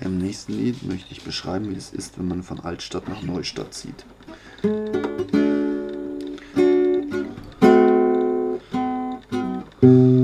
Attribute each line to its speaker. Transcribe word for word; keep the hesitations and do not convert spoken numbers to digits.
Speaker 1: Im nächsten Lied möchte ich beschreiben, wie es ist, wenn man von Altstadt nach Neustadt zieht. Musik